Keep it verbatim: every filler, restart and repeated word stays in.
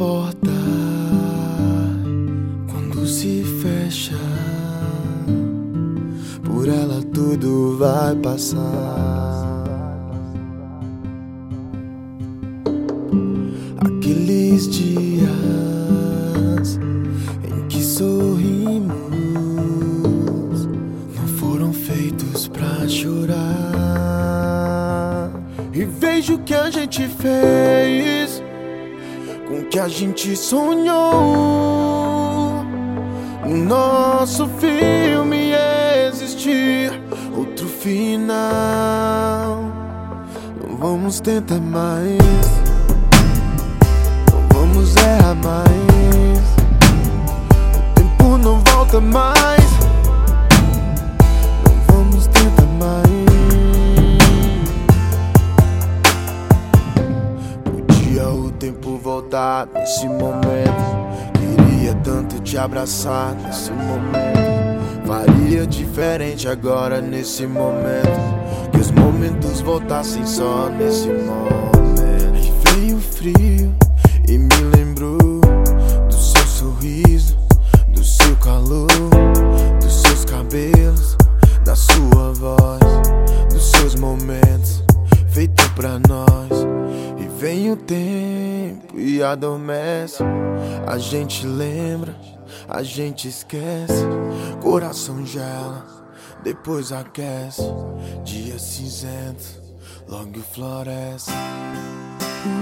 porta quando se fecha, por ela tudo vai passar. Aqueles dias em que sorrimos não foram feitos pra chorar. E vejo o que a gente fez com o que a gente sonhou. No nosso filme existir outro final. Não vamos tentar mais, não vamos errar mais. O tempo não volta mais. Não vamos tentar mais. Podia o tempo voltar nesse momento. Queria tanto te abraçar nesse momento. Faria diferente agora nesse momento. Que os momentos voltassem só nesse momento. E veio frio e me lembrou do seu sorriso, do seu calor, dos seus cabelos, da sua voz, dos seus momentos feito pra nós. E vem o tempo e adormece. A gente lembra, a gente esquece. Coração gela, depois aquece. Dia cinzento, logo floresce.